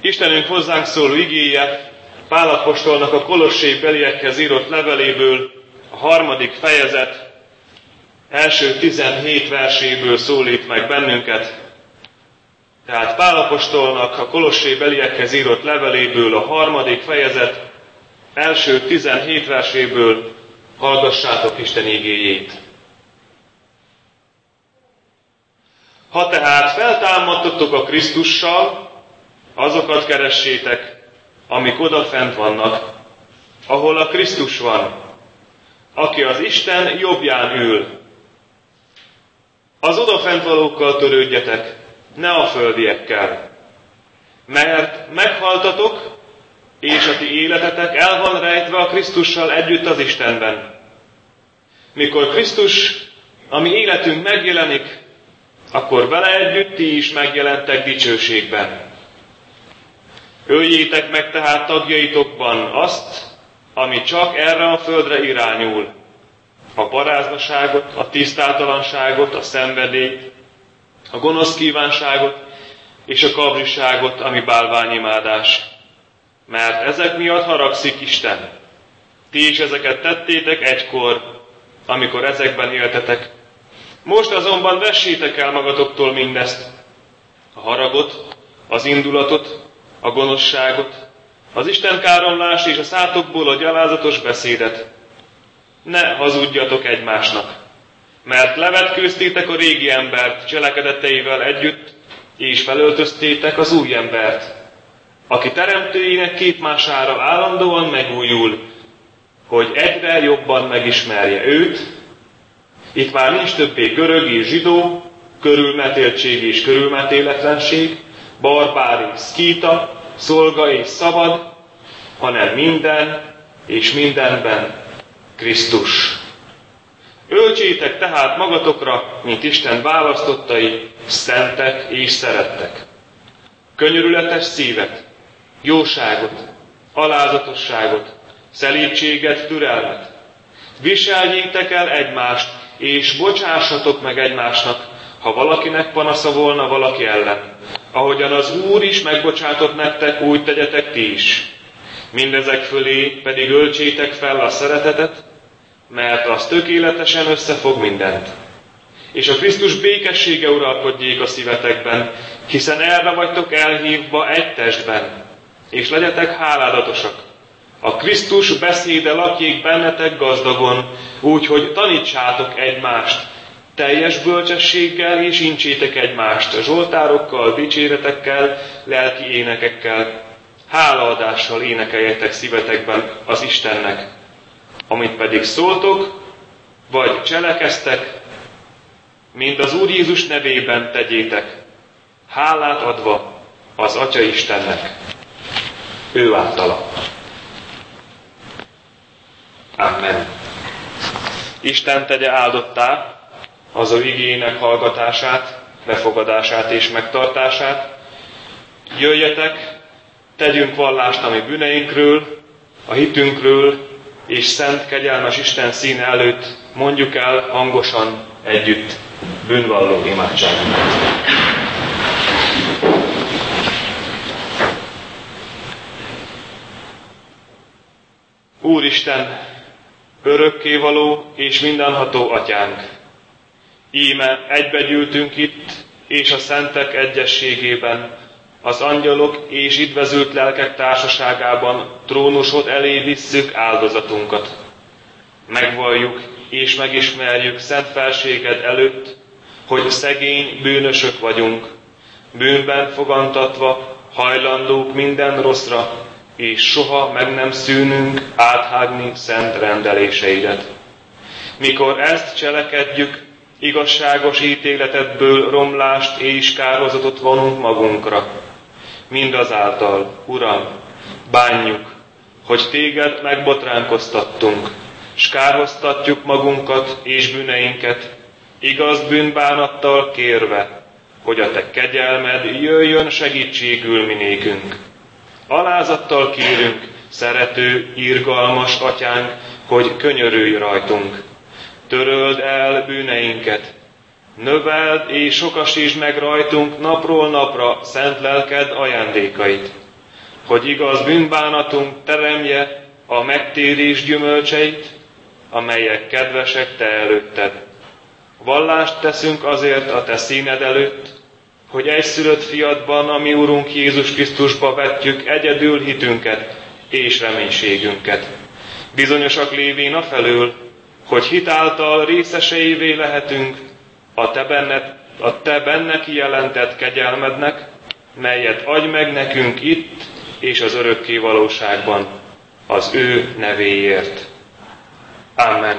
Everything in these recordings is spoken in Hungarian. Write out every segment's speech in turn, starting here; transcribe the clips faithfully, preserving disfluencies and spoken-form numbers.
Istenünk hozzánk szóló igéje Pál apostolnak a Kolossé beliekhez írott leveléből, a harmadik fejezet első tizenhét verséből szólít meg bennünket. Tehát Pál apostolnak a Kolossé beliekhez írott leveléből, a harmadik fejezet első tizenhét verséből hallgassátok Isten igéjét. Ha tehát feltámadtatok a Krisztussal, azokat keressétek, amik odafent vannak, ahol a Krisztus van, aki az Isten jobbján ül. Az odafent valókkal törődjetek, ne a földiekkel, mert meghaltatok, és a ti életetek el van rejtve a Krisztussal együtt az Istenben. Mikor Krisztus, a mi életünk megjelenik, akkor vele együtt ti is megjelentek dicsőségben. Öljétek meg tehát tagjaitokban azt, ami csak erre a földre irányul, a paráznaságot, a tisztátalanságot, a szenvedélyt, a gonosz kívánságot és a kabriságot, ami bálványimádás. Mert ezek miatt haragszik Isten. Ti is ezeket tettétek egykor, amikor ezekben éltetek. Most azonban vessétek el magatoktól mindezt, a haragot, az indulatot, a gonoszságot, az istenkáromlást és a szátokból a gyalázatos beszédet. Ne hazudjatok egymásnak, mert levetkőztétek a régi embert cselekedeteivel együtt, és felöltöztétek az új embert, aki teremtőjének képmására állandóan megújul, hogy egyre jobban megismerje őt. Itt már nincs többé görög és zsidó, körülmetéltség és körülmetéletlenség, barbár és szkíta, szolga és szabad, hanem minden és mindenben Krisztus. Öltsétek tehát magatokra, mint Isten választottai, szentek és szerettek. Könyörületes szívet, jóságot, alázatosságot, szelídséget, türelmet. Viseljétek el egymást, és bocsássatok meg egymásnak, ha valakinek panasza volna valaki ellen. Ahogyan az Úr is megbocsátott nektek, úgy tegyetek ti is. Mindezek fölé pedig öltsétek fel a szeretetet, mert az tökéletesen összefog mindent. És a Krisztus békessége uralkodjék a szívetekben, hiszen erre vagytok elhívva egy testben, és legyetek háládatosak. A Krisztus beszéde lakjék bennetek gazdagon, úgy, hogy tanítsátok egymást, teljes bölcsességgel, és incsétek egymást, zsoltárokkal, dicséretekkel, lelki énekekkel, hálaadással énekeljetek szívetekben az Istennek. Amit pedig szóltok, vagy cselekeztek, mind az Úr Jézus nevében tegyétek, hálát adva az Atya Istennek, ő általa. Amen. Isten tegye áldottá az ő igének hallgatását, befogadását és megtartását. Jöjjetek, tegyünk vallást a mi bűneinkről, a hitünkről, és szent, kegyelmes Isten színe előtt mondjuk el hangosan együtt bűnvalló imádságunkat. Úristen, örökkévaló és mindenható Atyánk, íme egybegyűltünk itt, és a szentek egyességében, az angyalok és idvezült lelkek társaságában trónusod elé visszük áldozatunkat. Megvalljuk és megismerjük szent felséged előtt, hogy szegény bűnösök vagyunk, bűnben fogantatva, hajlandók minden rosszra, és soha meg nem szűnünk áthágni szent rendeléseidet. Mikor ezt cselekedjük, igazságos ítéletedből romlást és kárhozatot vonunk magunkra. Mindazáltal, Uram, bánjuk, hogy téged megbotránkoztattunk, s kárhoztatjuk magunkat és bűneinket, igaz bűnbánattal kérve, hogy a te kegyelmed jöjjön segítségül minékünk. Alázattal kérünk, szerető, irgalmas Atyánk, hogy könyörülj rajtunk. Töröld el bűneinket, növeld és sokasítsd meg rajtunk napról napra szent lelked ajándékait. hogy igaz bűnbánatunk teremje a megtérés gyümölcseit, amelyek kedvesek te előtted. Vallást teszünk azért a te színed előtt, hogy egyszülött fiadban, a mi Urunk Jézus Krisztusba vetjük egyedül hitünket és reménységünket. Bizonyosak lévén afelől, hogy hitáltal részeseivé lehetünk a te benned, a te benne kijelentett kegyelmednek, melyet adj meg nekünk itt és az örökké valóságban, az ő nevéért. Amen.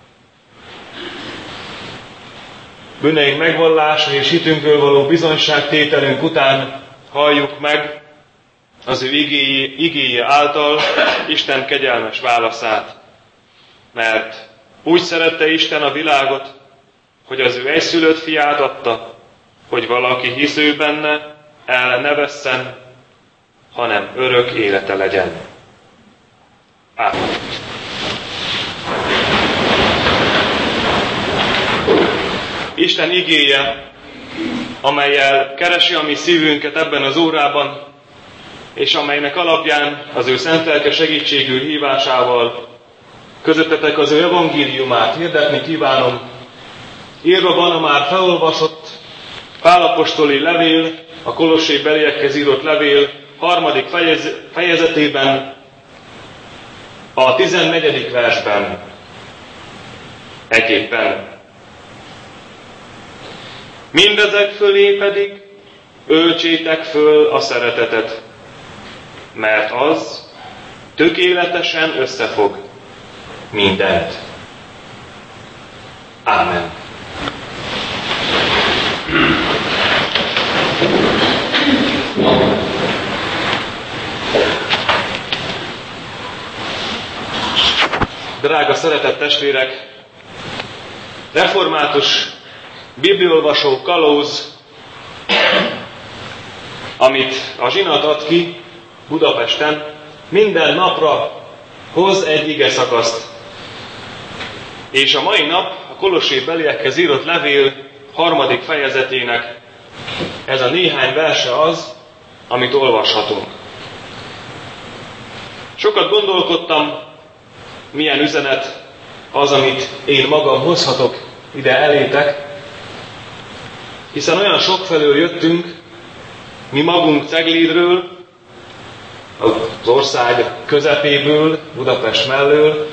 Bűneink megvallása és hitünkről való bizonyságtételünk után halljuk meg az ő igéje, igéje által Isten kegyelmes válaszát. Mert úgy szerette Isten a világot, hogy az ő egyszülött fiát adta, hogy valaki hisz ő benne, el ne vesszen, hanem örök élete legyen. Ámen. Isten igéje, amellyel keresi a mi szívünket ebben az órában, és amelynek alapján az ő szent lelke segítségül hívásával közöttetek az ő evangéliumát hirdetni kívánom. Írva van a már felolvasott Pál apostoli levél, a Kolossé beliekhez írott levél harmadik fejez, fejezetében, a tizennegyedik versben. Eképpen. Mindezek fölé pedig öltsétek föl a szeretetet, mert az tökéletesen összefog mindent. Ámen. Drága szeretett testvérek, református bibliolvasó kalóz, amit a zsinat ad ki Budapesten, minden napra hoz egy ige szakaszt. És a mai nap a Kolossé beliekhez írott levél harmadik fejezetének ez a néhány verse az, amit olvashatunk. Sokat gondolkodtam, milyen üzenet az, amit én magam hozhatok ide elétek, hiszen olyan sokfelől jöttünk, mi magunk Ceglédről, az ország közepéből, Budapest mellől,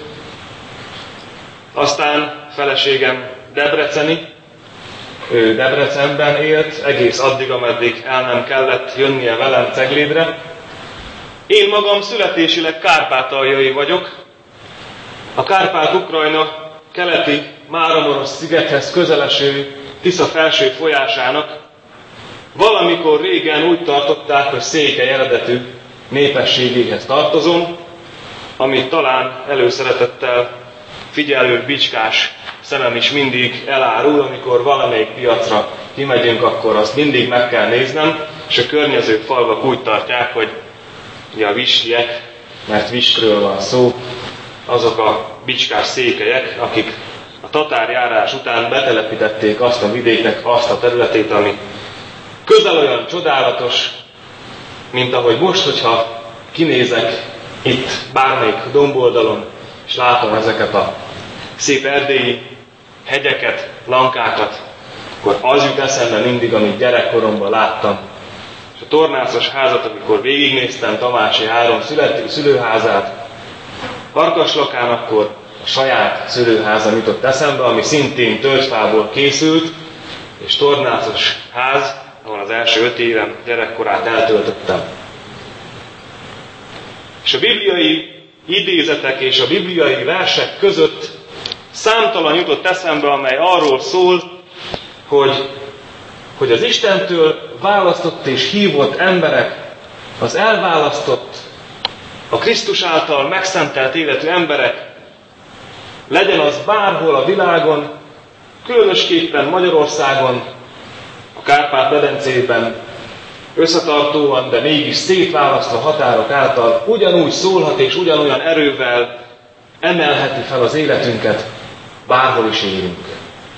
aztán feleségem debreceni, ő Debrecenben élt, egész addig, ameddig el nem kellett jönnie velem Ceglédre. Én magam születésileg kárpátaljai vagyok, a Kárpát-Ukrajna keleti Máramoros szigethez közeleső Tisza felső folyásának valamikor régen úgy tartották, hogy székely eredetű népességéhez tartozom, amit talán előszeretettel figyelő bicskás szemem is mindig elárul, amikor valamelyik piacra kimegyünk, akkor azt mindig meg kell néznem, és a környező falvak úgy tartják, hogy ugye a visliek, mert viskről van szó, azok a bicskás székelyek, akik a tatárjárás után betelepítették azt a vidéknek, azt a területét, ami közel olyan csodálatos, mint ahogy most, hogyha kinézek itt bármelyik domboldalon, és látom ezeket a szép erdélyi hegyeket, lankákat, akkor az jut eszembe mindig, amit gyerekkoromban láttam. És a tornászos házat, amikor végignéztem Tamási három születi, szülőházát, Farkaslakán, akkor a saját szülőházam jutott eszembe, ami szintén tölgyfából készült, és tornászos ház, ahol az első öt évem gyerekkorát eltöltöttem. És a bibliai idézetek és a bibliai versek között számtalan jutott eszembe, amely arról szól, hogy, hogy az Istentől választott és hívott emberek, az elválasztott, a Krisztus által megszentelt életű emberek, legyen az bárhol a világon, különösképpen Magyarországon, a Kárpát-medencében, összetartóan, de mégis szétválasztva határok által ugyanúgy szólhat és ugyanolyan erővel emelheti fel az életünket, bárhol is élünk.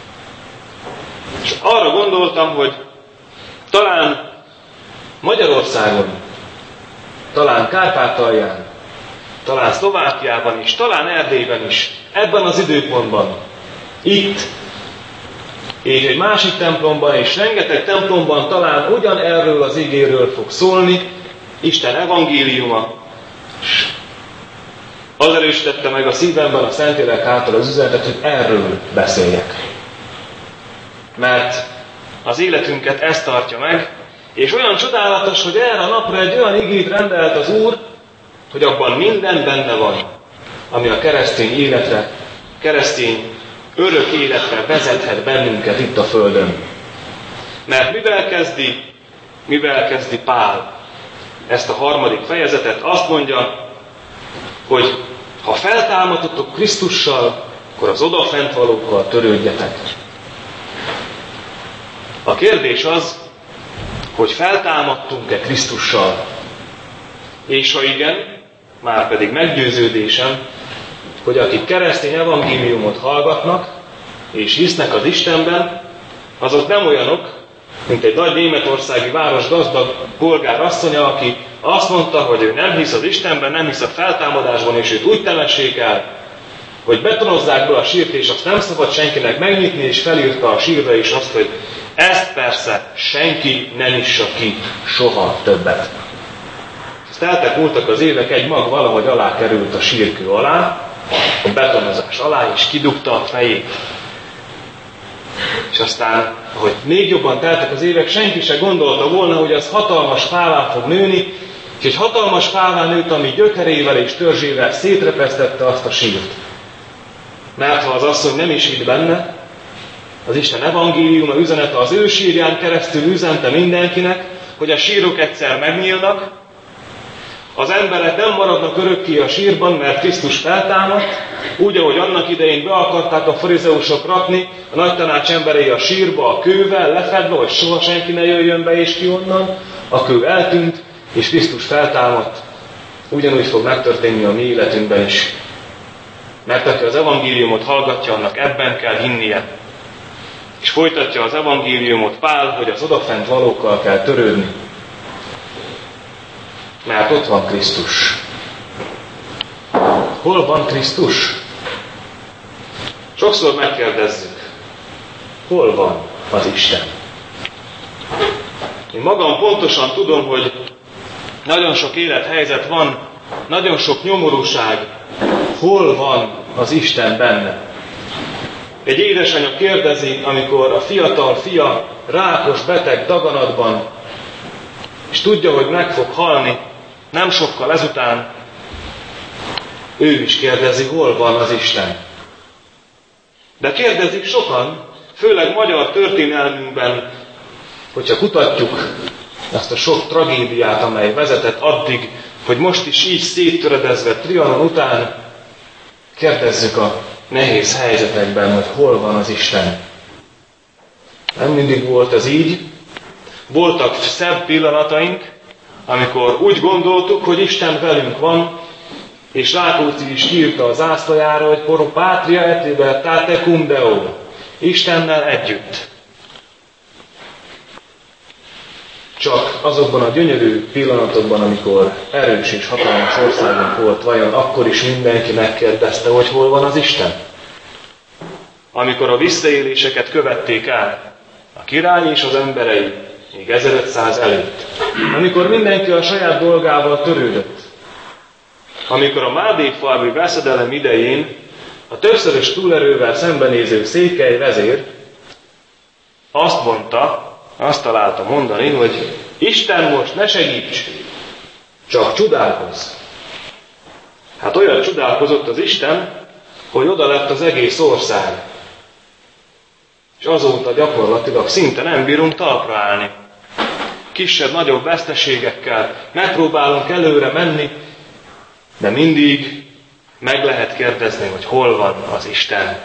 És arra gondoltam, hogy talán Magyarországon, talán Kárpátalján, talán Szlovákiában is, talán Erdélyben is, ebben az időpontban, itt, és egy másik templomban, és rengeteg templomban talán ugyanerről az igéről fog szólni, Isten evangéliuma. Az erősítette meg a szívemben a Szentlélek által az üzenetet, hogy erről beszéljek. Mert az életünket ezt tartja meg, és olyan csodálatos, hogy erre a napra egy olyan igét rendelt az Úr, hogy abban minden benne van, ami a keresztény életre, keresztény örök életre vezethet bennünket itt a Földön. Mert mivel kezdi, mivel kezdi Pál ezt a harmadik fejezetet? Azt mondja, hogy ha feltámadtatok Krisztussal, akkor az odafent valókkal törődjetek. A kérdés az, hogy feltámadtunk-e Krisztussal? És ha igen, már pedig meggyőződésem, hogy akik keresztény evangéliumot hallgatnak, és hisznek az Istenben, azok nem olyanok, mint egy nagy németországi város gazdag polgár asszonya, aki azt mondta, hogy ő nem hisz az Istenben, nem hisz a feltámadásban, és őt úgy temessék el, hogy betonozzák be a sírt, és azt nem szabad senkinek megnyitni, és felírta a sírra is azt, hogy ezt persze senki ne nyissa ki soha többet. Ezt eltek múltak az évek, egy mag valahogy alá került a sírkő alá, a betonozás alá, és kidugta a fejét. És aztán, ahogy még jobban teltek az évek, senki se gondolta volna, hogy az hatalmas fává fog nőni, és egy hatalmas fává nőtt, ami gyökerével és törzsével szétrepesztette azt a sírt. Mert ha az asszony nem is hitt benne, az Isten evangéliuma üzenete az ő sírján keresztül üzente mindenkinek, hogy a sírok egyszer megnyílnak, az emberek nem maradnak örökké a sírban, mert Krisztus feltámadt, úgy, ahogy annak idején be akarták a farizeusok rakni a nagy tanács emberei a sírba a kővel lefedve, hogy soha senki ne jöjjön be és ki onnan, a kő eltűnt, és Krisztus feltámadt. Ugyanúgy fog megtörténni a mi életünkben is. Mert aki az evangéliumot hallgatja, annak ebben kell hinnie. És folytatja az evangéliumot Pál, hogy az odafent valókkal kell törődni. Mert ott van Krisztus. Hol van Krisztus? Sokszor megkérdezzük, hol van az Isten? Én magam pontosan tudom, hogy nagyon sok élethelyzet van, nagyon sok nyomorúság. Hol van az Isten benne? Egy édesanyja kérdezi, amikor a fiatal fia rákos, beteg daganatban, és tudja, hogy meg fog halni, nem sokkal ezután, ő is kérdezi, hol van az Isten. De kérdezik sokan, főleg magyar történelmünkben, hogyha kutatjuk azt a sok tragédiát, amely vezetett addig, hogy most is így széttöredezve Trianon után, kérdezzük a nehéz helyzetekben, hogy hol van az Isten. Nem mindig volt ez így. Voltak szebb pillanataink, amikor úgy gondoltuk, hogy Isten velünk van, és Rákóczi is írta az zászlajára, hogy Pro Patria et libertate cum Deo, Istennel együtt. Csak azokban a gyönyörű pillanatokban, amikor erős és hatalmas országunk volt, vajon akkor is mindenki megkérdezte, hogy hol van az Isten? Amikor a visszaéléseket követték el a király és az emberei, még ezerötszáz előtt. Amikor mindenki a saját dolgával törődött. Amikor a mádékfalvi veszedelem idején a többszörös túlerővel szembenéző székely vezér azt mondta, azt találta mondani, hogy Isten most ne segíts, csak csodálkozz. Hát olyan csodálkozott az Isten, hogy oda lett az egész ország. És azóta gyakorlatilag szinte nem bírunk talpra állni. Kisebb-nagyobb veszteségekkel megpróbálunk előre menni, de mindig meg lehet kérdezni, hogy hol van az Isten.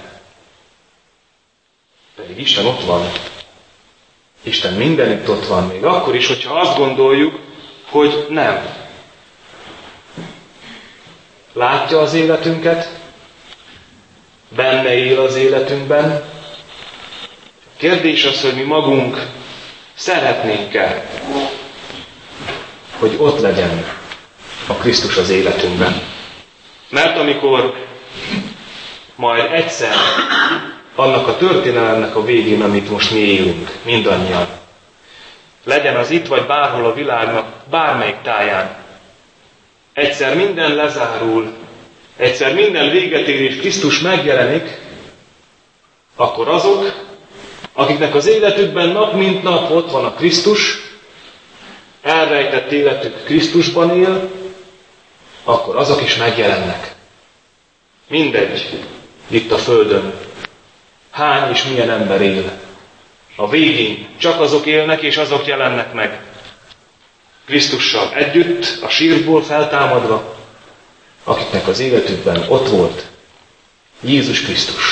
Pedig Isten ott van. Isten mindenütt ott van, még akkor is, hogyha azt gondoljuk, hogy nem. Látja az életünket, benne él az életünkben. A kérdés az, hogy mi magunk szeretnénk-e, hogy ott legyen. a Krisztus az életünkben. Mert amikor majd egyszer annak a történelemnek a végén, amit most mi élünk, mindannyian, legyen az itt vagy bárhol a világnak, bármelyik táján, egyszer minden lezárul, egyszer minden véget ér és Krisztus megjelenik, akkor azok, akiknek az életükben nap mint nap ott van a Krisztus, elrejtett életük Krisztusban él, akkor azok is megjelennek. Mindegy, itt a Földön, hány és milyen ember él. A végén csak azok élnek és azok jelennek meg. Krisztussal együtt, a sírból feltámadva, akiknek az életükben ott volt Jézus Krisztus.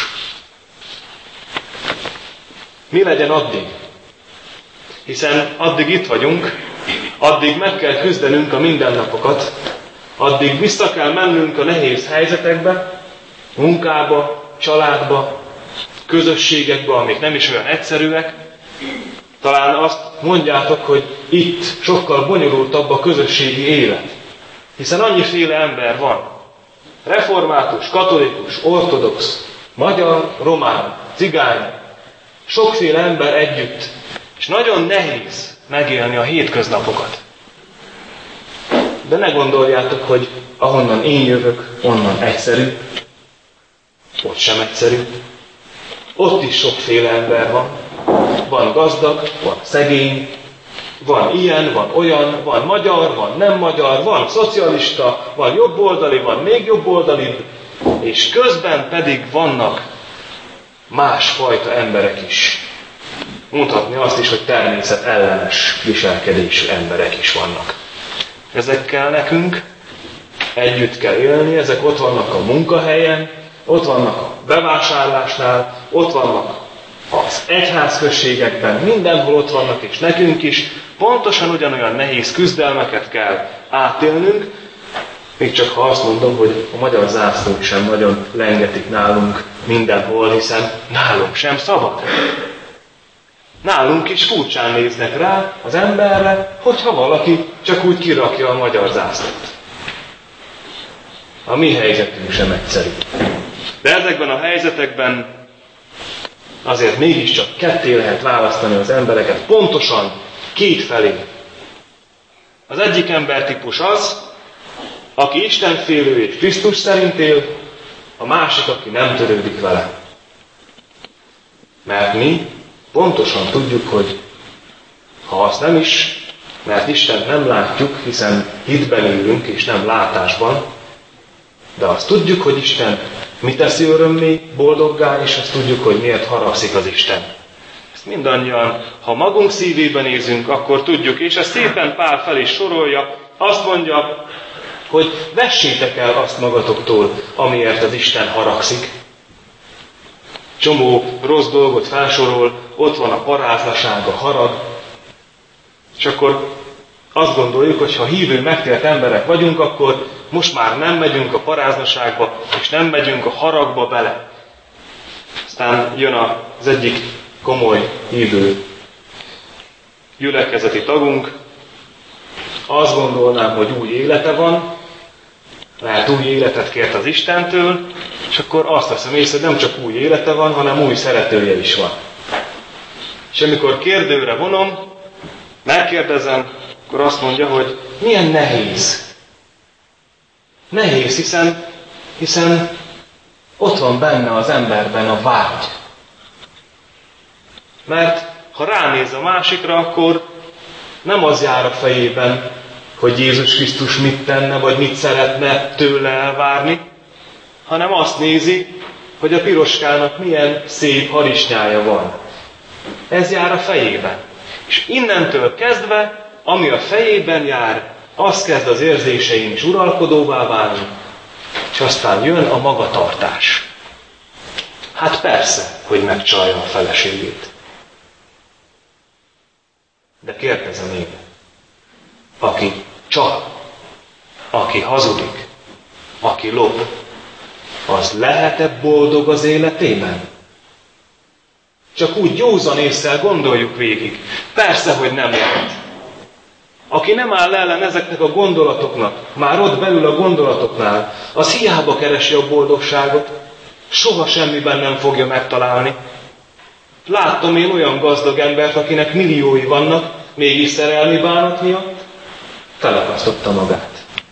Mi legyen addig? Hiszen addig itt vagyunk, addig meg kell küzdenünk a mindennapokat, addig vissza kell mennünk a nehéz helyzetekbe, munkába, családba, közösségekbe, amik nem is olyan egyszerűek. Talán azt mondjátok, hogy itt sokkal bonyolultabb a közösségi élet. Hiszen annyiféle ember van. Református, katolikus, ortodox, magyar, román, cigány, sokféle ember együtt. És nagyon nehéz megélni a hétköznapokat. De ne gondoljátok, hogy ahonnan én jövök, onnan egyszerű. Ott sem egyszerű. Ott is sokféle ember van. Van gazdag, van szegény, van ilyen, van olyan, van magyar, van nem magyar, van szocialista, van jobboldali, van még jobboldalibb, és közben pedig vannak másfajta emberek is. Mondhatni azt is, hogy természetellenes viselkedésű emberek is vannak. Ezekkel nekünk együtt kell élni, ezek ott vannak a munkahelyen, ott vannak a bevásárlásnál, ott vannak az egyházközségekben, mindenhol ott vannak, és nekünk is pontosan ugyanolyan nehéz küzdelmeket kell átélnünk, még csak ha azt mondom, hogy a magyar zászlók sem nagyon lengetik nálunk mindenhol, hiszen nálunk sem szabad. Nálunk is furcsán néznek rá az emberre, hogyha valaki csak úgy kirakja a magyar zászlót. A mi helyzetünk sem egyszerű. De ezekben a helyzetekben azért mégiscsak ketté lehet választani az embereket, pontosan két felé. Az egyik embertípus az, aki istenfélő és Krisztus szerint él, a másik, aki nem törődik vele. Mert mi pontosan tudjuk, hogy ha azt nem is, mert Istent nem látjuk, hiszen hitben élünk és nem látásban, de azt tudjuk, hogy Isten mi teszi örömmé, boldoggá, és azt tudjuk, hogy miért haragszik az Isten. Ezt mindannyian, ha magunk szívébe nézünk, akkor tudjuk, és ezt szépen Pál fel is sorolja, azt mondja, hogy vessétek el azt magatoktól, amiért az Isten haragszik. Csomó rossz dolgot felsorol, ott van a parázlaság, a harag, és akkor azt gondoljuk, hogy ha hívő, megtért emberek vagyunk, akkor most már nem megyünk a paráznaságba, és nem megyünk a haragba bele. Aztán jön az egyik komoly hívő gyülekezeti tagunk, azt gondolnám, hogy új élete van, lehet új életet kért az Istentől, és akkor azt veszem észre, hogy nem csak új élete van, hanem új szeretője is van. És amikor kérdőre vonom, megkérdezem, akkor azt mondja, hogy milyen nehéz. Nehéz, hiszen, hiszen ott van benne az emberben a vágy. Mert ha ránéz a másikra, akkor nem az jár a fejében, hogy Jézus Krisztus mit tenne, vagy mit szeretne tőle elvárni, hanem azt nézi, hogy a piroskának milyen szép harisnyája van. Ez jár a fejében. És innentől kezdve, ami a fejében jár, az kezd az érzéseim is uralkodóvá válni, és aztán jön a magatartás. Hát persze, hogy megcsalja a feleségét. De kérdezem én, aki csal, aki hazudik, aki lop, az lehet-e boldog az életében? Csak úgy józan ésszel gondoljuk végig. Persze, hogy nem lehet. Aki nem áll ellen ezeknek a gondolatoknak, már ott belül a gondolatoknál, az hiába keresi a boldogságot, soha semmiben nem fogja megtalálni. Láttam én olyan gazdag embert, akinek milliói vannak, mégis szerelmi bánat miatt felakasztotta magát.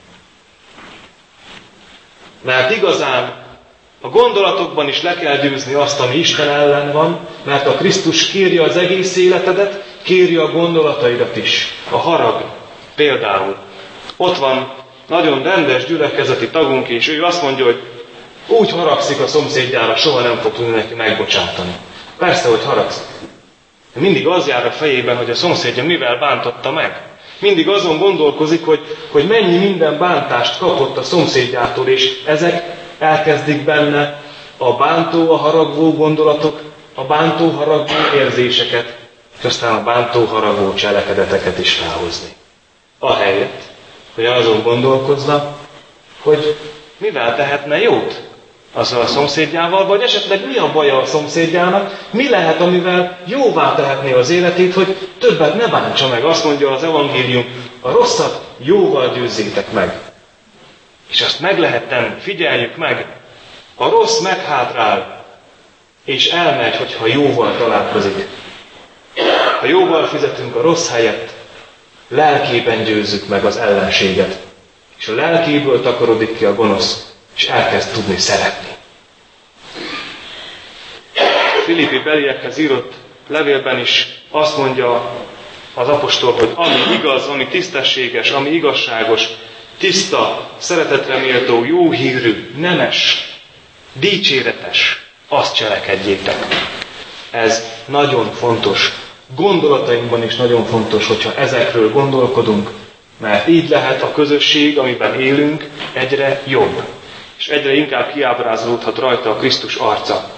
Mert igazán a gondolatokban is le kell győzni azt, ami Isten ellen van, mert a Krisztus kérje az egész életedet, kérje a gondolataidat is. A harag például. Ott van nagyon rendes gyülekezeti tagunk, és ő azt mondja, hogy úgy haragszik a szomszédjára, soha nem fog tudni neki megbocsátani. Persze, hogy haragszik. Mindig az jár a fejében, hogy a szomszédja mivel bántotta meg. Mindig azon gondolkozik, hogy, hogy mennyi minden bántást kapott a szomszédjától, és ezek elkezdik benne a bántó, a haragvó gondolatok, a bántó, haragvó érzéseket, és aztán a bántó, haragvó cselekedeteket is felhozni. Ahelyett, hogy azon gondolkozna, hogy mivel tehetne jót azzal a szomszédjával, vagy esetleg mi a baja a szomszédjának, mi lehet, amivel jóvá tehetné az életét, hogy többet ne bántsa meg. Azt mondja az evangélium, a rosszat jóval győzzétek meg. És azt meg lehet tenni, figyeljük meg, a rossz meghátrál, és elmegy, hogyha jóval találkozik. Ha jóval fizetünk a rossz helyett, lelkében győzzük meg az ellenséget. És a lelkéből takarodik ki a gonosz, és elkezd tudni szeretni. Filippi beliekhez írott levélben is azt mondja az apostol, hogy ami igaz, ami tisztességes, ami igazságos, tiszta, szeretetre méltó, jó hírű, nemes, dicséretes, azt cselekedjétek. Ez nagyon fontos. Gondolatainkban is nagyon fontos, hogyha ezekről gondolkodunk, mert így lehet a közösség, amiben élünk, egyre jobb. És egyre inkább kiábrázolódhat rajta a Krisztus arca.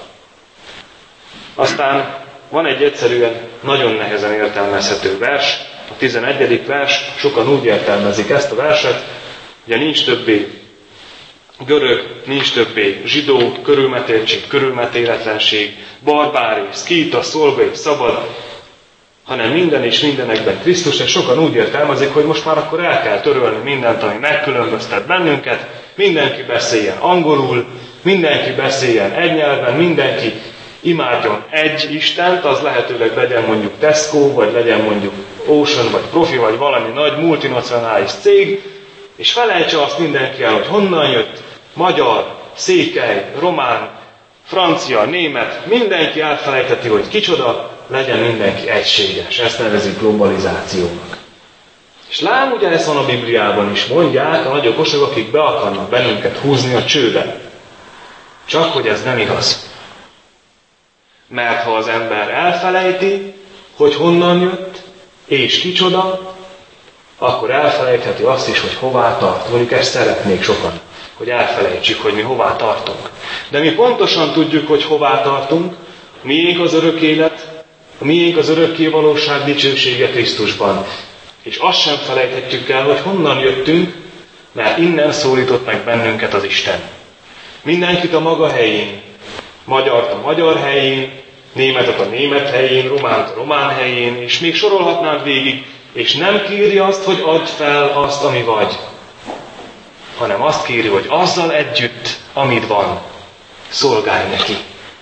Aztán van egy egyszerűen nagyon nehezen értelmezhető vers, a tizenegyedik vers, sokan úgy értelmezik ezt a verset, ugye nincs többé görög, nincs többé zsidó, körülmetéltség, körülmetéletlenség, barbár és szkíta, szolga és szabad, hanem minden és mindenekben Krisztus, és sokan úgy értelmezik, hogy most már akkor el kell törölni mindent, ami megkülönböztet bennünket, mindenki beszéljen angolul, mindenki beszéljen egy nyelven, mindenki imádjon egy Istent, az lehetőleg legyen mondjuk Tesco, vagy legyen mondjuk Ocean, vagy Profi, vagy valami nagy multinacionális cég, és felejtse azt mindenki el, hogy honnan jött, magyar, székely, román, francia, német, mindenki elfelejteti, hogy kicsoda, legyen mindenki egységes. Ezt nevezik globalizációnak. És lám, ugye ez van a Bibliában is, mondják a nagy okosok, akik be akarnak bennünket húzni a csőbe. Csak hogy ez nem igaz. Mert ha az ember elfelejti, hogy honnan jött, és kicsoda, akkor elfelejtheti azt is, hogy hová tart. Mondjuk ezt szeretnék sokan, hogy elfelejtsük, hogy mi hová tartunk. De mi pontosan tudjuk, hogy hová tartunk, miénk az örök élet, miénk az örökké valóság dicsősége Krisztusban. És azt sem felejthetjük el, hogy honnan jöttünk, mert innen szólított meg bennünket az Isten. Mindenkit a maga helyén, magyart a magyar helyén, németet a német helyén, románt a román helyén, és még sorolhatnánk végig, és nem kéri azt, hogy add fel azt, ami vagy, hanem azt kéri, hogy azzal együtt, amit van, szolgálj neki.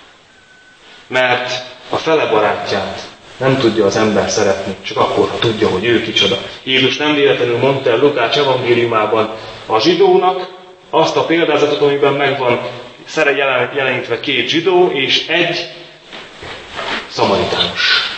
Mert a fele barátját nem tudja az ember szeretni, csak akkor, ha tudja, hogy ő kicsoda. Jézus nem véletlenül mondta el Lukács evangéliumában a zsidónak azt a példázatot, amiben megvan jelenítve két zsidó és egy szamaritánus.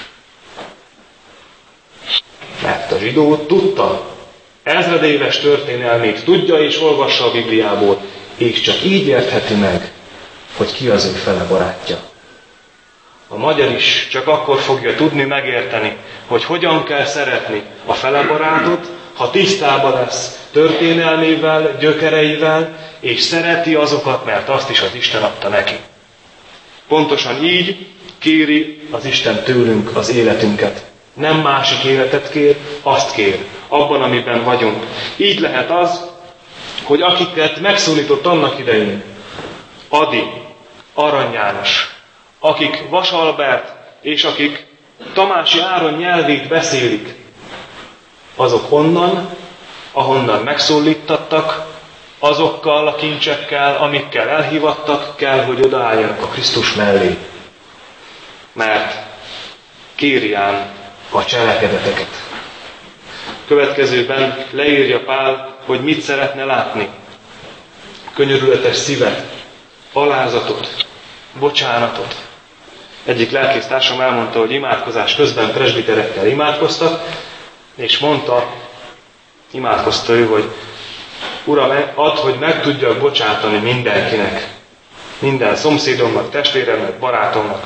Mert a zsidó tudta, ezredéves történelmét tudja és olvassa a Bibliából, és csak így értheti meg, hogy ki az ő fele barátja. A magyar is csak akkor fogja tudni megérteni, hogy hogyan kell szeretni a fele barátot, ha tisztában lesz történelmével, gyökereivel, és szereti azokat, mert azt is az Isten adta neki. Pontosan így kéri az Isten tőlünk az életünket. Nem másik életet kér, azt kér, abban, amiben vagyunk. Így lehet az, hogy akiket megszólított annak idején, Adi, Arany János, akik Vasalbert és akik Tamási Áron nyelvét beszélik, azok onnan, ahonnan megszólítattak, azokkal a kincsekkel, amikkel elhívattak, kell, hogy odaálljanak a Krisztus mellé. Mert kéri ám a cselekedeteket. Következőben leírja Pál, hogy mit szeretne látni. Könyörületes szívet, alázatot, bocsánatot. Egyik lelkésztársam elmondta, hogy imádkozás közben presbiterekkel imádkoztak, és mondta, imádkozta ő, hogy Uram, add, hogy meg tudjak bocsátani mindenkinek, minden szomszédomnak, testvéremnek, barátomnak.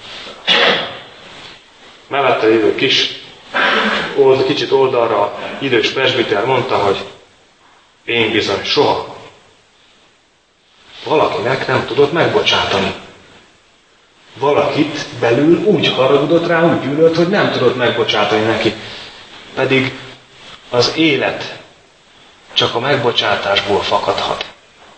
Mellette lévő kis, old, kicsit oldalra idős presbiter mondta, hogy én bizony soha. Valakinek nem tudott megbocsátani. Valakit belül úgy haragudott rá, úgy gyűlölt, hogy nem tudott megbocsátani neki. Pedig az élet csak a megbocsátásból fakadhat.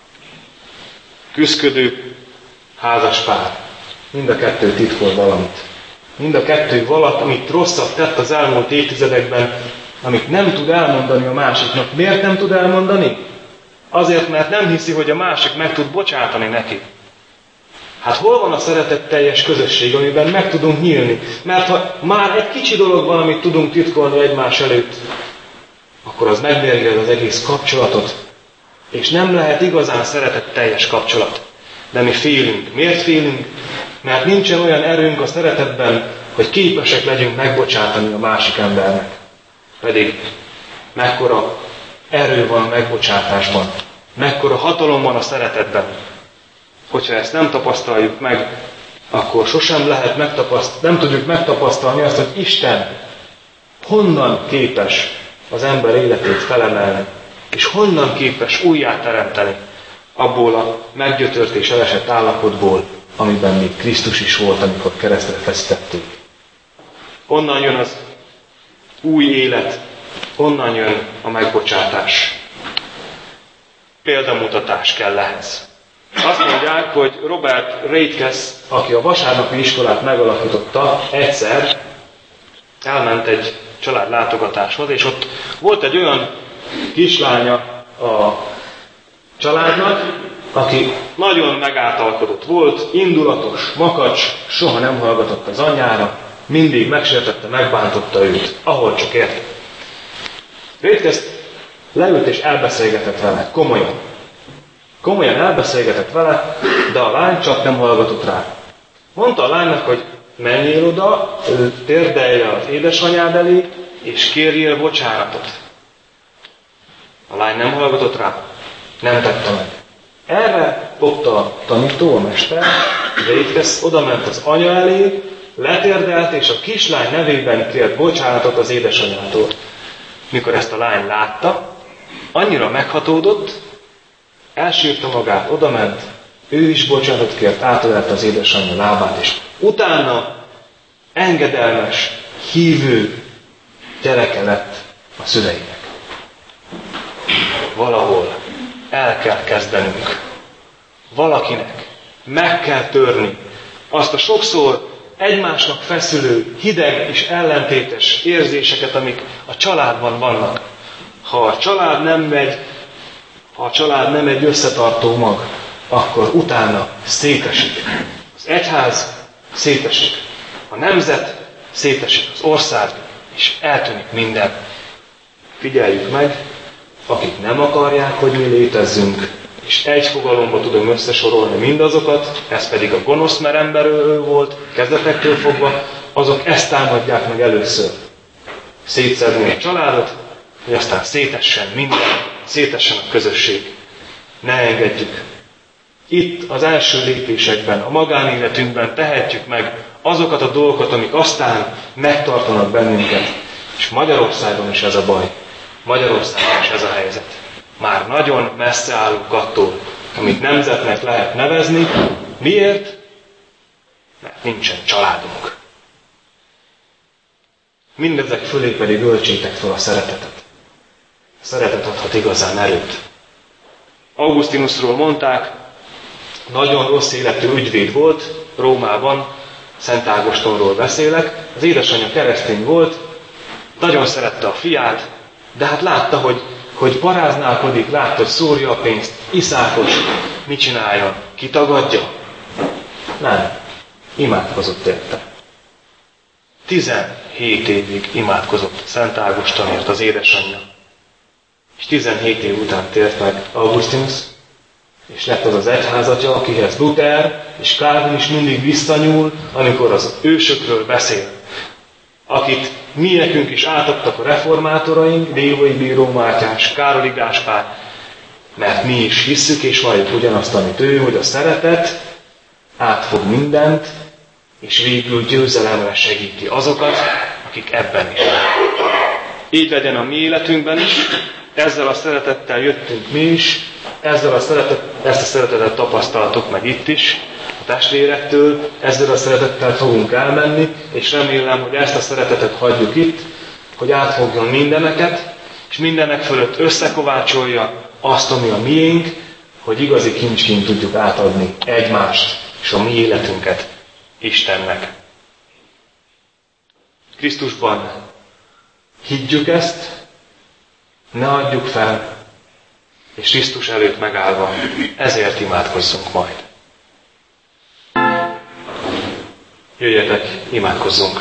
Küszködő házas pár. Mind a kettő titkol valamit. Mind a kettő valamit rosszat tett az elmúlt évtizedekben, amit nem tud elmondani a másiknak. Miért nem tud elmondani? Azért, mert nem hiszi, hogy a másik meg tud bocsátani neki. Hát hol van a szeretetteljes közösség, amiben meg tudunk nyílni? Mert ha már egy kicsi dolog van, amit tudunk titkolni egymás előtt, akkor az megmérgel az egész kapcsolatot, és nem lehet igazán szeretetteljes kapcsolat. De mi félünk. Miért félünk? Mert nincsen olyan erőnk a szeretetben, hogy képesek legyünk megbocsátani a másik embernek. Pedig mekkora erő van a megbocsátásban, mekkora hatalom van a szeretetben. Hogyha ezt nem tapasztaljuk meg, akkor sosem lehet megtapasztalni, nem tudjuk megtapasztalni azt, hogy Isten honnan képes az ember életét felemelni, és honnan képes újjáteremteni abból a meggyötört és elesett állapotból, amiben még Krisztus is volt, amikor keresztre feszítették. Onnan jön az új élet, onnan jön a megbocsátás. Példamutatás kell ehhez. Azt mondják, hogy Robert Reitges, aki a vasárnapi iskolát megalakította, egyszer elment egy családlátogatáshoz, és ott volt egy olyan kislánya a családnak, aki nagyon megáltalkodott volt, indulatos, makacs, soha nem hallgatott az anyjára, mindig megsértette, megbántotta őt, ahol csak ért. Reitges leült és elbeszélgetett vele, komolyan. Komolyan elbeszélgetett vele, de a lány csak nem hallgatott rá. Mondta a lánynak, hogy menjél oda, térdelje az édesanyád elé, és kérjél bocsánatot. A lány nem hallgatott rá, nem tette meg. Erre fogta a tanító, a mester, Reitges odament az anya elé, letérdelt, és a kislány nevében kért bocsánatot az édesanyától. Mikor ezt a lány látta, annyira meghatódott, elsírta magát, odament, ő is bocsánatot kért, átölelte az édesanyja lábát, és utána engedelmes, hívő gyereke lett a szüleinek. Valahol el kell kezdenünk. Valakinek meg kell törni azt a sokszor egymásnak feszülő, hideg és ellentétes érzéseket, amik a családban vannak. Ha a család nem megy, ha a család nem egy összetartó mag, akkor utána szétesik. Az egyház szétesik. A nemzet szétesik. Az ország, és eltűnik minden. Figyeljük meg, akik nem akarják, hogy mi létezzünk, és egy fogalomba tudom összesorolni mindazokat, ez pedig a gonosz meremberő volt, kezdetektől fogva, azok ezt támadják meg először. Szétszedni a családot, hogy aztán szétessen minden, szétessen a közösség. Ne engedjük. Itt az első lépésekben, a magánéletünkben tehetjük meg azokat a dolgokat, amik aztán megtartanak bennünket. És Magyarországon is ez a baj. Magyarországon is ez a helyzet. Már nagyon messze állunk attól, amit nemzetnek lehet nevezni. Miért? Mert nincsen családunk. Mindezek fölé pedig öltsétek fel a szeretetet. A szeretet adhat igazán erőt. Augustinusról mondták, nagyon rossz életű ügyvéd volt, Rómában, Szent Ágostonról beszélek. Az édesanyja keresztény volt, nagyon szerette a fiát, De hát látta, hogy, hogy paráználkodik, látta, hogy szórja a pénzt, iszákos, mit csináljon? Kitagadja? Nem. Imádkozott érte. tizenhét évig imádkozott Szent Ágostonért az édesanyja. És tizenhét év után tért meg Augustinus, és lett az az egyházatja, akihez Luther és Calvin is mindig visszanyúl, amikor az ősökről beszél. Akit mi nekünk is átadtak a reformátoraink, Dévai Bíró Mátyás, Károli Gáspár, mert mi is hisszük és valljuk ugyanazt, amit ő, hogy a szeretet átfog mindent, és végül győzelemre segíti azokat, akik ebben is. Így legyen a mi életünkben is, ezzel a szeretettel jöttünk mi is, ezzel a szeretet, ezt a szeretetet tapasztaltok meg itt is, a testvérektől, ezzel a szeretettel fogunk elmenni, és remélem, hogy ezt a szeretetet hagyjuk itt, hogy átfogjon mindeneket, és mindenek fölött összekovácsolja azt, ami a miénk, hogy igazi kincsként tudjuk átadni egymást és a mi életünket Istennek. Krisztusban higgyük ezt, ne adjuk fel, és Krisztus előtt megállva ezért imádkozzunk majd. Jöjjetek, imádkozzunk!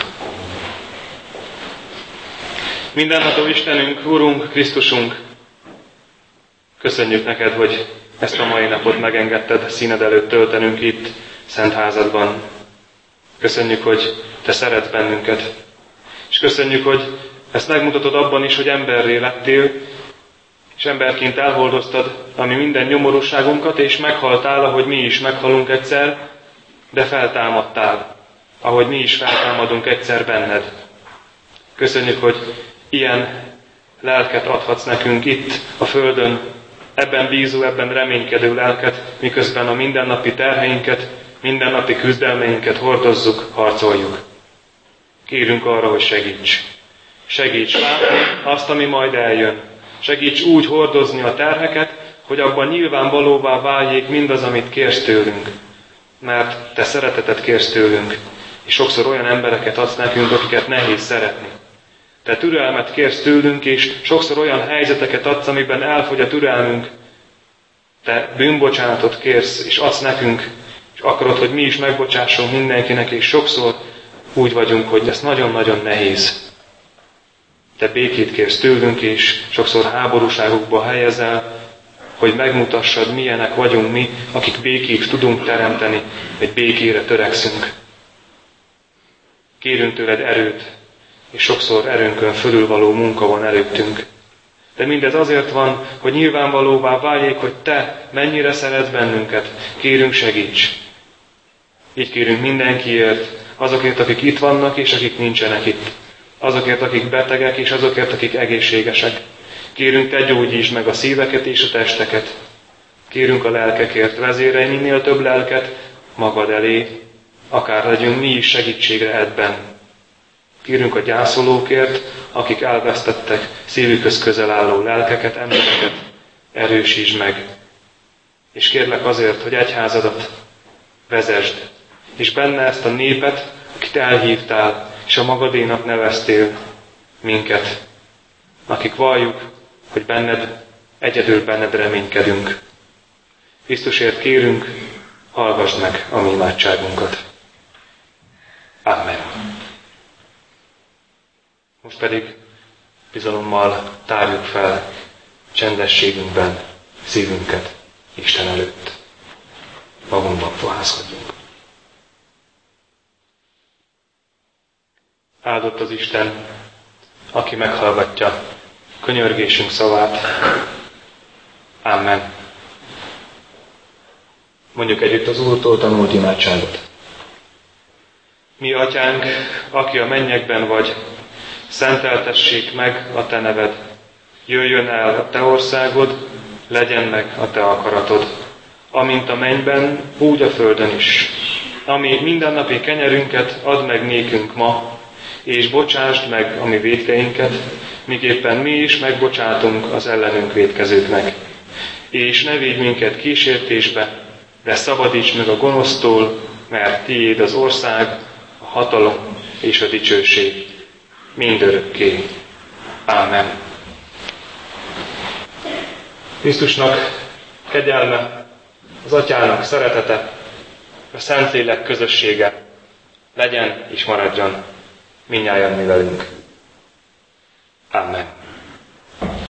Mindenható Istenünk, Úrunk, Krisztusunk, köszönjük neked, hogy ezt a mai napot megengedted színed előtt töltenünk itt, Szent Házadban. Köszönjük, hogy te szeretsz bennünket. És köszönjük, hogy ezt megmutatod abban is, hogy emberré lettél, és emberként elhordoztad a mi minden nyomorúságunkat, és meghaltál, ahogy mi is meghalunk egyszer, de feltámadtál, ahogy mi is feltámadunk egyszer benned. Köszönjük, hogy ilyen lelket adhatsz nekünk itt a Földön, ebben bízó, ebben reménykedő lelket, miközben a mindennapi terheinket, mindennapi küzdelmeinket hordozzuk, harcoljuk. Kérünk arra, hogy segíts. Segíts látni azt, ami majd eljön. Segíts úgy hordozni a terheket, hogy abban nyilvánvalóvá váljék mindaz, amit kérsz tőlünk. Mert te szeretetet kérsz tőlünk, és sokszor olyan embereket adsz nekünk, akiket nehéz szeretni. Te türelmet kérsz tőlünk, és sokszor olyan helyzeteket adsz, amiben elfogy a türelmünk. Te bűnbocsánatot kérsz, és adsz nekünk, és akarod, hogy mi is megbocsássunk mindenkinek, és sokszor úgy vagyunk, hogy ez nagyon-nagyon nehéz. Te békét kérsz tőlünk, és sokszor háborúságokba helyezel, hogy megmutassad, milyenek vagyunk mi, akik békét tudunk teremteni, vagy békére törekszünk. Kérünk tőled erőt, és sokszor erőnkön fölülvaló munka van előttünk. De mindez azért van, hogy nyilvánvalóvá váljék, hogy te mennyire szeretsz bennünket. Kérünk, segíts! Így kérünk mindenkiért, azokért, akik itt vannak, és akik nincsenek itt. Azokért, akik betegek, és azokért, akik egészségesek. Kérünk, te gyógyítsd meg a szíveket és a testeket. Kérünk a lelkekért, vezérelj minél több lelket magad elé, akár legyünk mi is segítségre ebben. Kérünk a gyászolókért, akik elvesztettek szívükhöz közel álló lelkeket, embereket, erősítsd meg. És kérlek azért, hogy egyházadat vezesd, és benne ezt a népet, akit elhívtál, és a magadénak neveztél minket, akik valljuk, hogy benned, egyedül benned reménykedünk. Krisztusért kérünk, hallgassd meg a mi imádságunkat. Amen. Most pedig bizalommal tárjuk fel csendességünkben szívünket Isten előtt. Magunkban fohászkodjunk. Áldott az Isten, aki meghallgatja könyörgésünk szavát. Amen. Mondjuk együtt az Úrtól tanult imádságot. Mi, Atyánk, aki a mennyekben vagy, szenteltessék meg a te neved. Jöjjön el a te országod, legyen meg a te akaratod. Amint a mennyben, úgy a földön is. Ami mindennapi kenyerünket add meg nékünk ma, és bocsásd meg a mi vétkeinket, miképpen mi is megbocsátunk az ellenünk vétkezőknek. És ne védj minket kísértésbe, de szabadíts meg a gonosztól, mert tiéd az ország, a hatalom és a dicsőség mindörökké. Ámen. Krisztusnak kegyelme, az Atyának szeretete, a Szentlélek közössége legyen és maradjon mindnyájan mi velünk. Amen.